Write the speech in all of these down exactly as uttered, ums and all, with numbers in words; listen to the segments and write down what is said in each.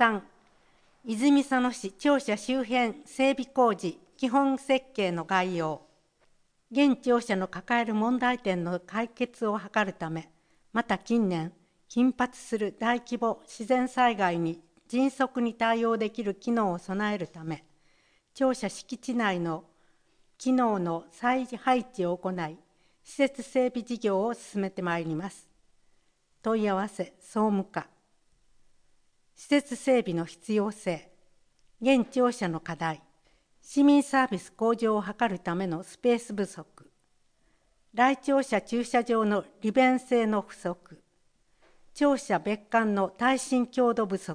さん、泉佐野市庁舎周辺整備工事基本設計の概要。現庁舎の抱える問題点の解決を図るため、また近年、頻発する大規模自然災害に迅速に対応できる機能を備えるため、庁舎敷地内の機能の再配置を行い、施設整備事業を進めてまいります。問い合わせ、総務課。施設整備の必要性、現庁舎の課題、市民サービス向上を図るためのスペース不足、来庁舎駐車場の利便性の不足、庁舎別館の耐震強度不足、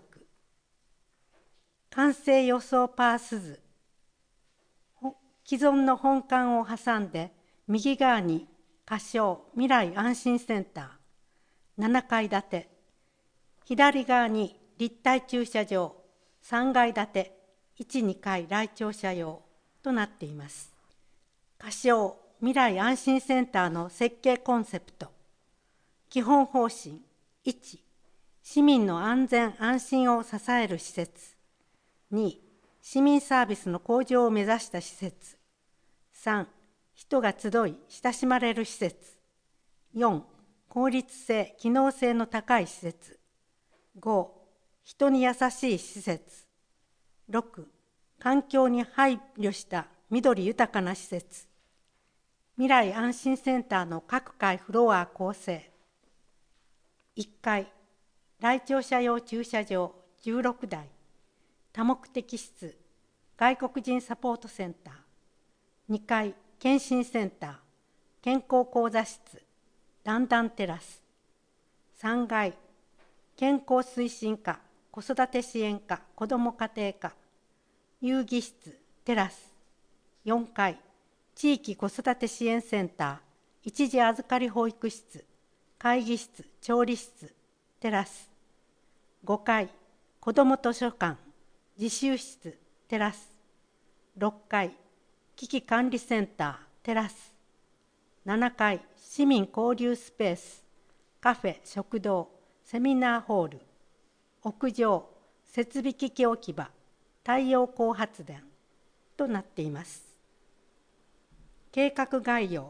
完成予想パース図、既存の本館を挟んで右側に仮称未来安心センター、ななかい建て、左側に立体駐車場、さんがい建て、いち、にかい来庁舎用となっています。仮称未来安心センターの設計コンセプト、基本方針、いち、市民の安全安心を支える施設、に、市民サービスの向上を目指した施設、さん、人が集い親しまれる施設、よん、効率性、機能性の高い施設、ご、人に優しい施設、ろく、環境に配慮した緑豊かな施設、未来安心センターの各階フロア構成、いっかい、来庁舎用駐車場じゅうろくだい、多目的室、外国人サポートセンター、にかい、検診センター、健康講座室、段々テラス、さんがい、健康推進課、子育て支援課、子ども家庭課、遊戯室、テラス、よんかい、地域子育て支援センター、一時預かり保育室、会議室、調理室、テラス、ごかい、子ども図書館、自習室、テラス、ろっかい、危機管理センター、テラス、ななかい、市民交流スペース、カフェ、食堂、セミナーホール、屋上、設備機器置き場、太陽光発電となっています。計画概要。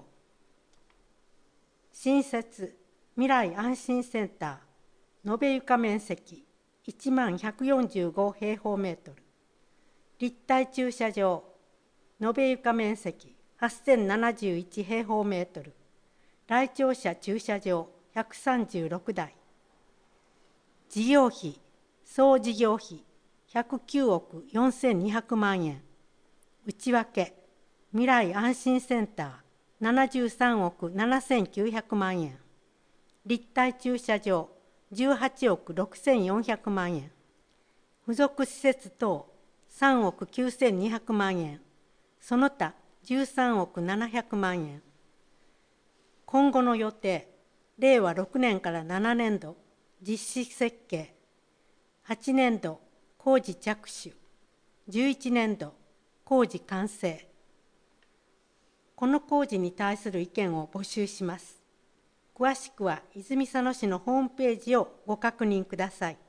新設未来安心センター、延べ床面積いちまんひゃくよんじゅうご平方メートル、立体駐車場、延べ床面積はっせんななじゅういち平方メートル、来庁舎駐車場ひゃくさんじゅうろくだい、事業費、総事業費ひゃくきゅうおくよんせんにひゃくまんえん、内訳、未来安心センターななじゅうさんおくななせんきゅうひゃくまんえん、立体駐車場じゅうはちおくろくせんよんひゃくまんえん、付属施設等さんおくきゅうせんにひゃくまんえん、その他じゅうさんおくななひゃくまんえん。今後の予定、れいわろくねんからななねんど実施設計、はちねんど工事着手、じゅういちねんど工事完成。この工事に対する意見を募集します。詳しくは泉佐野市のホームページをご確認ください。